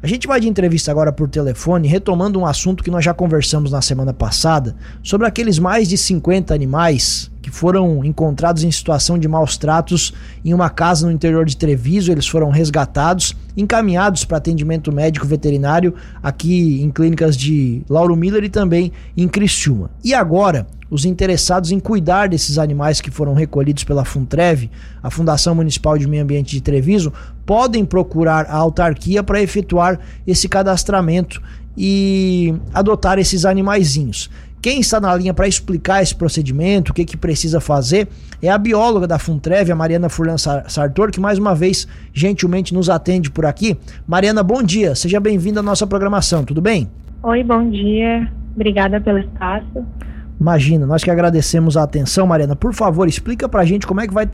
A gente vai de entrevista agora por telefone, retomando um assunto que nós já conversamos na semana passada, sobre aqueles mais de 50 animais que foram encontrados em situação de maus tratos em uma casa no interior de Treviso. Eles foram resgatados, encaminhados para atendimento médico veterinário aqui em clínicas de Lauro Miller e também em Criciúma. E agora, os interessados em cuidar desses animais que foram recolhidos pela Funtrev, a Fundação Municipal de Meio Ambiente de Treviso, podem procurar a autarquia para efetuar esse cadastramento e adotar esses animaizinhos. Quem está na linha para explicar esse procedimento, o que precisa fazer, é a bióloga da Funtrev, a Mariana Furlan Sartor, que mais uma vez gentilmente nos atende por aqui. Mariana, bom dia, seja bem-vinda à nossa programação, tudo bem? Oi, bom dia, obrigada pelo espaço. Imagina, nós que agradecemos a atenção, Mariana. Por favor, explica pra gente como é que vai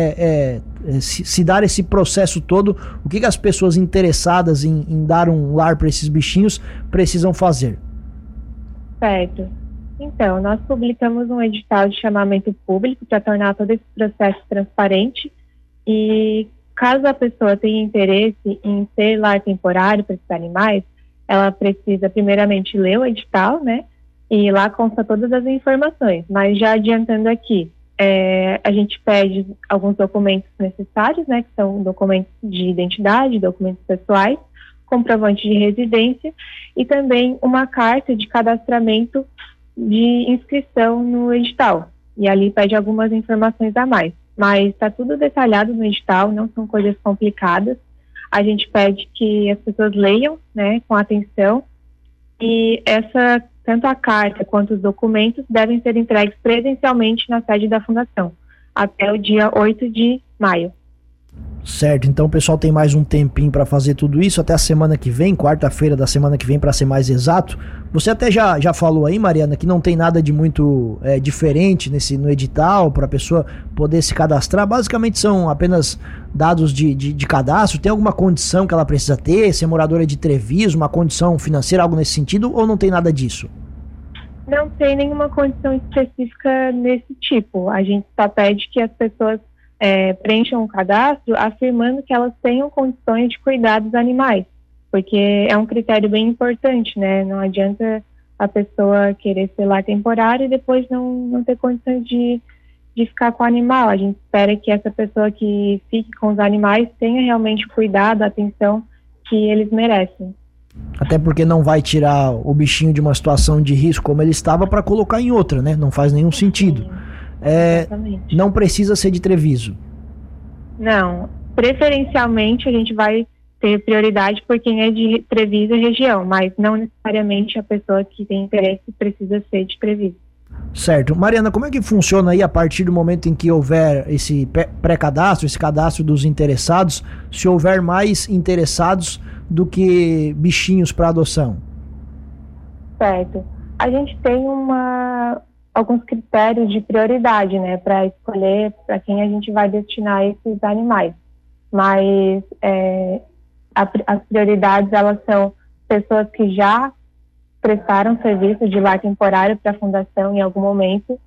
se dar esse processo todo, o que as pessoas interessadas em dar um lar para esses bichinhos precisam fazer. Certo. Então, nós publicamos um edital de chamamento público para tornar todo esse processo transparente e caso a pessoa tenha interesse em ser lar temporário para esses animais, ela precisa primeiramente ler o edital, né? E lá consta todas as informações, mas já adiantando aqui, a gente pede alguns documentos necessários, né, que são documentos de identidade, documentos pessoais, comprovante de residência e também uma carta de cadastramento de inscrição no edital. E ali pede algumas informações a mais, mas está tudo detalhado no edital, não são coisas complicadas. A gente pede que as pessoas leiam, né, com atenção e tanto a carta quanto os documentos devem ser entregues presencialmente na sede da Fundação, até o dia 8 de maio. Certo, então o pessoal tem mais um tempinho para fazer tudo isso, até a semana que vem, quarta-feira da semana que vem, para ser mais exato. Você até já falou aí, Mariana, que não tem nada de muito diferente no edital para a pessoa poder se cadastrar. Basicamente são apenas dados de cadastro. Tem alguma condição que ela precisa ter, ser moradora de Treviso, uma condição financeira, algo nesse sentido, ou não tem nada disso? Não tem nenhuma condição específica nesse tipo. A gente só pede que as pessoas preencham um cadastro afirmando que elas tenham condições de cuidar dos animais, porque é um critério bem importante, né? Não adianta a pessoa querer ser lar temporário e depois não ter condições de ficar com o animal. A gente espera que essa pessoa que fique com os animais tenha realmente o cuidado, a atenção que eles merecem. Até porque não vai tirar o bichinho de uma situação de risco como ele estava para colocar em outra, né? Não faz nenhum sentido. Sim. Não precisa ser de Treviso. Não, preferencialmente a gente vai ter prioridade por quem é de Treviso e região, mas não necessariamente a pessoa que tem interesse precisa ser de Treviso. Certo. Mariana, como é que funciona aí a partir do momento em que houver esse pré-cadastro, esse cadastro dos interessados, se houver mais interessados do que bichinhos para adoção? Certo. A gente tem alguns critérios de prioridade, né, para escolher para quem a gente vai destinar esses animais. Mas as prioridades, elas são pessoas que já prestaram serviço de lar temporário para a Fundação em algum momento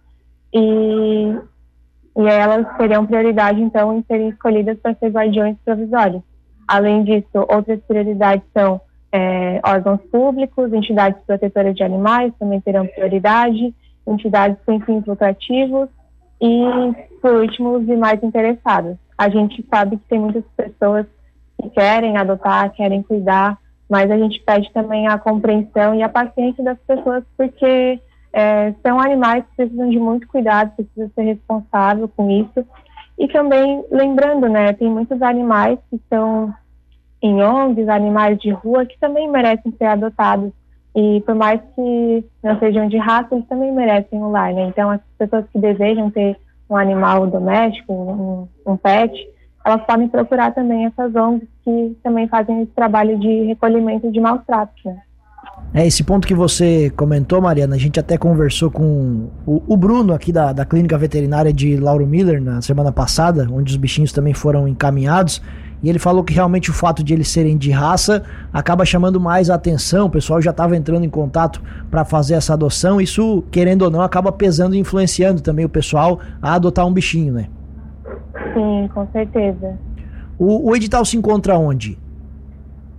e elas teriam prioridade, então, em serem escolhidas para ser guardiões provisórios. Além disso, outras prioridades são órgãos públicos, entidades protetoras de animais também terão prioridade, entidades sem fins lucrativos e, por último, os demais interessados. A gente sabe que tem muitas pessoas que querem adotar, querem cuidar, mas a gente pede também a compreensão e a paciência das pessoas, porque são animais que precisam de muito cuidado, precisa ser responsável com isso. E também, lembrando, né, tem muitos animais que estão em ONGs, animais de rua, que também merecem ser adotados. E por mais que não sejam de raça, eles também merecem um lar, né? Então, as pessoas que desejam ter um animal doméstico, um pet, elas podem procurar também essas ONGs que também fazem esse trabalho de recolhimento de maus tratos, né? Esse ponto que você comentou, Mariana, a gente até conversou com o Bruno aqui da Clínica Veterinária de Lauro Miller na semana passada, onde os bichinhos também foram encaminhados, e ele falou que realmente o fato de eles serem de raça acaba chamando mais a atenção, o pessoal já estava entrando em contato para fazer essa adoção, isso, querendo ou não, acaba pesando e influenciando também o pessoal a adotar um bichinho, né? Sim, com certeza. O edital se encontra onde?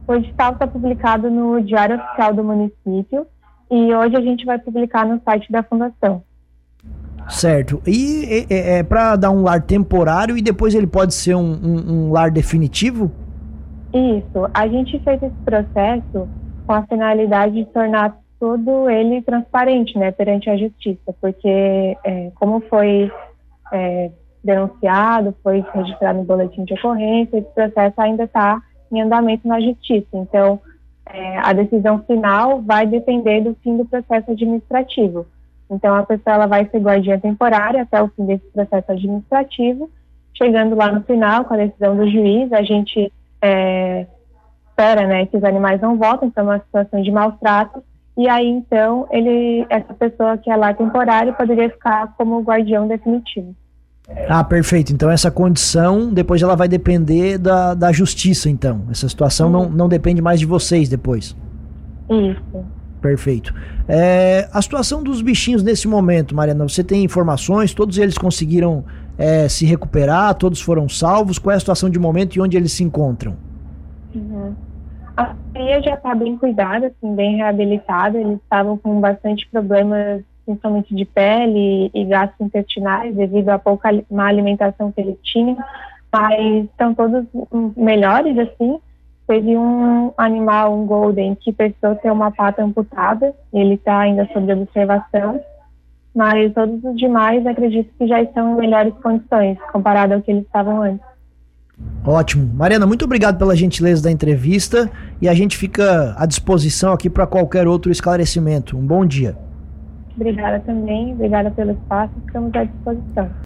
O edital está publicado no Diário Oficial do município e hoje a gente vai publicar no site da Fundação. Certo. E é para dar um lar temporário e depois ele pode ser um lar definitivo? Isso. A gente fez esse processo com a finalidade de tornar todo ele transparente, né, perante a justiça, porque como foi denunciado, foi registrado no boletim de ocorrência, esse processo ainda está em andamento na justiça. Então, a decisão final vai depender do fim do processo administrativo. Então, a pessoa ela vai ser guardiã temporária até o fim desse processo administrativo. Chegando lá no final, com a decisão do juiz, a gente espera, né, que os animais não voltem para uma situação de maus tratos, e aí, então, essa pessoa que é lá temporária poderia ficar como guardião definitivo. Ah, perfeito. Então, essa condição, depois ela vai depender da justiça, então. Essa situação não depende mais de vocês depois. Isso. Perfeito. A situação dos bichinhos nesse momento, Mariana, você tem informações? Todos eles conseguiram se recuperar? Todos foram salvos? Qual é a situação de momento e onde eles se encontram? Uhum. A cria já está bem cuidada, assim, bem reabilitada. Eles estavam com bastante problemas, principalmente de pele e gastrointestinais, devido à pouca má alimentação que eles tinham, mas estão todos melhores, assim. Teve um animal, um golden, que precisou ter uma pata amputada, ele está ainda sob observação, mas todos os demais acredito que já estão em melhores condições, comparado ao que eles estavam antes. Ótimo. Mariana, muito obrigado pela gentileza da entrevista e a gente fica à disposição aqui para qualquer outro esclarecimento. Um bom dia. Obrigada também, obrigada pelo espaço, ficamos à disposição.